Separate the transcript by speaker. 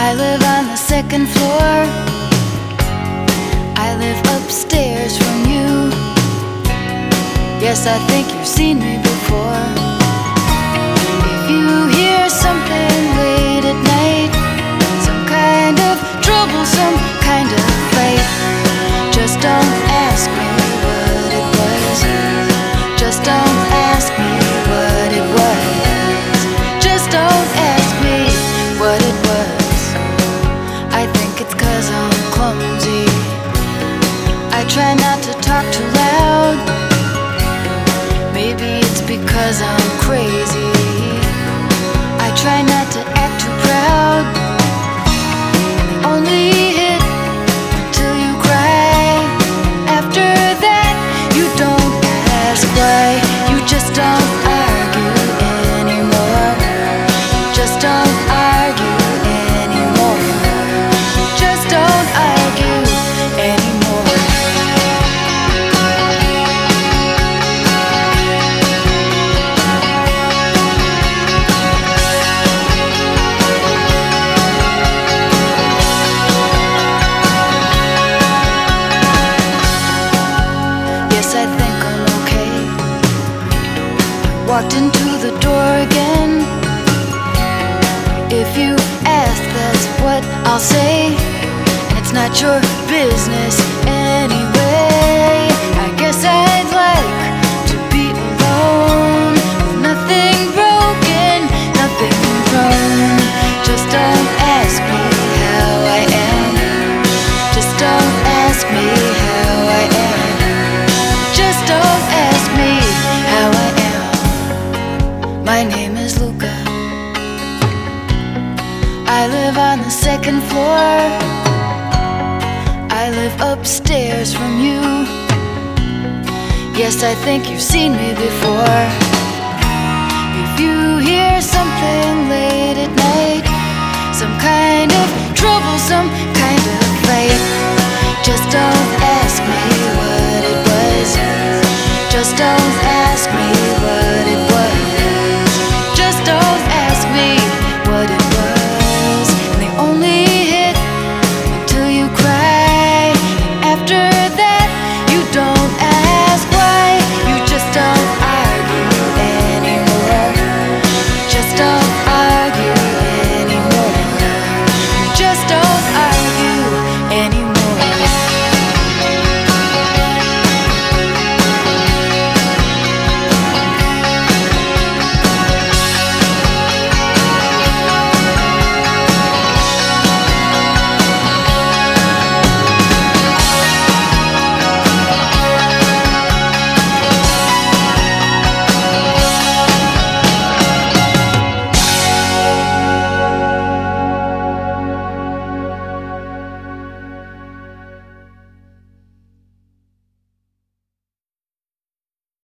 Speaker 1: I live on the second floor. I live upstairs from you. Yes, I think you've seen me before. If you hear something late at night, some kind of trouble, some kind of fight, just don't ask me what it was. Just don't ask me what it was. Just don't ask me what it was. I think it's 'cause I'm clumsy. I try not to talk too loud. Maybe it's because I'm crazy. I try not to act too proud. Only hit till you cry. After that, you don't ask why. You just don't argue anymore. Just don't argue anymore. Just don't argue anymore. Yes, I think I'm okay. Walked into the door again. If you ask, that's what I'll say. And it's not your business anyway. I guess I'd like to be alone, with nothing broken, nothing wrong. Just don't ask me how I am. Just don't ask me how I am. Just don't ask me how I am. My name is Luca. I live on the second floor. I live upstairs from you. Yes, I think you've seen me before. If you hear something late at night, some kind of trouble, some kind of fight,